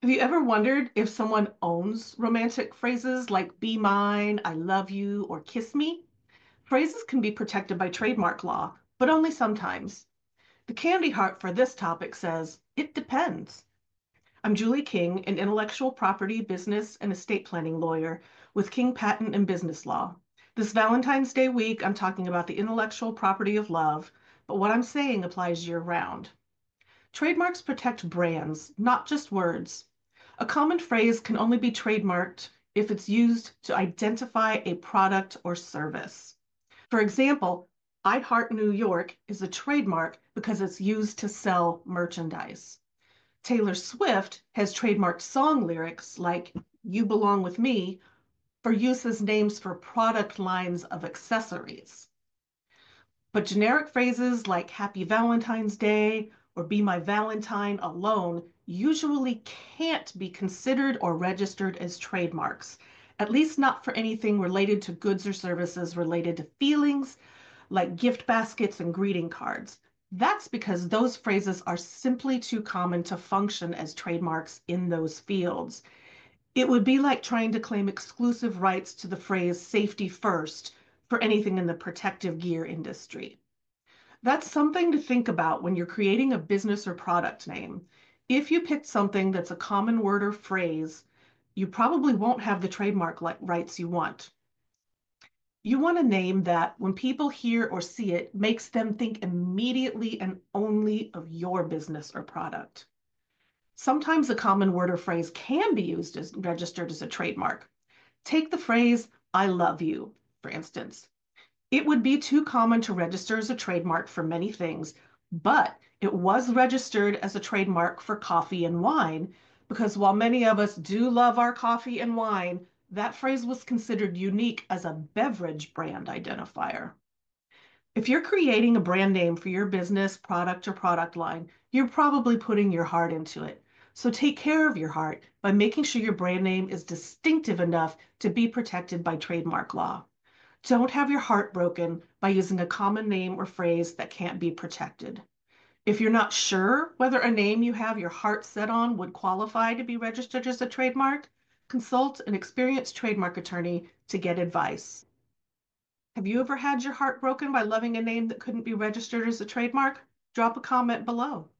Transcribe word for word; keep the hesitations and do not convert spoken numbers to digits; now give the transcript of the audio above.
Have you ever wondered if someone owns romantic phrases like be mine, I love you, or kiss me? Phrases can be protected by trademark law, but only sometimes. The Candy Heart for this topic says, it depends. I'm Julie King, an intellectual property, business, and estate planning lawyer with King Patent and Business Law. This Valentine's Day week, I'm talking about the intellectual property of love, but what I'm saying applies year round. Trademarks protect brands, not just words. A common phrase can only be trademarked if it's used to identify a product or service. For example, I Heart New York is a trademark because it's used to sell merchandise. Taylor Swift has trademarked song lyrics like You Belong With Me for use as names for product lines of accessories. But generic phrases like Happy Valentine's Day or Be My Valentine alone usually can't be considered or registered as trademarks, at least not for anything related to goods or services related to feelings like gift baskets and greeting cards. That's because those phrases are simply too common to function as trademarks in those fields. It would be like trying to claim exclusive rights to the phrase safety first for anything in the protective gear industry. That's something to think about when you're creating a business or product name. If you pick something that's a common word or phrase, you probably won't have the trademark rights you want. You want a name that, when people hear or see it, makes them think immediately and only of your business or product. Sometimes a common word or phrase can be used as registered as a trademark. Take the phrase, I love you, for instance. It would be too common to register as a trademark for many things, but it was registered as a trademark for coffee and wine because while many of us do love our coffee and wine, that phrase was considered unique as a beverage brand identifier. If you're creating a brand name for your business, product, or product line, you're probably putting your heart into it. So take care of your heart by making sure your brand name is distinctive enough to be protected by trademark law. Don't have your heart broken by using a common name or phrase that can't be protected. If you're not sure whether a name you have your heart set on would qualify to be registered as a trademark, consult an experienced trademark attorney to get advice. Have you ever had your heart broken by loving a name that couldn't be registered as a trademark? Drop a comment below.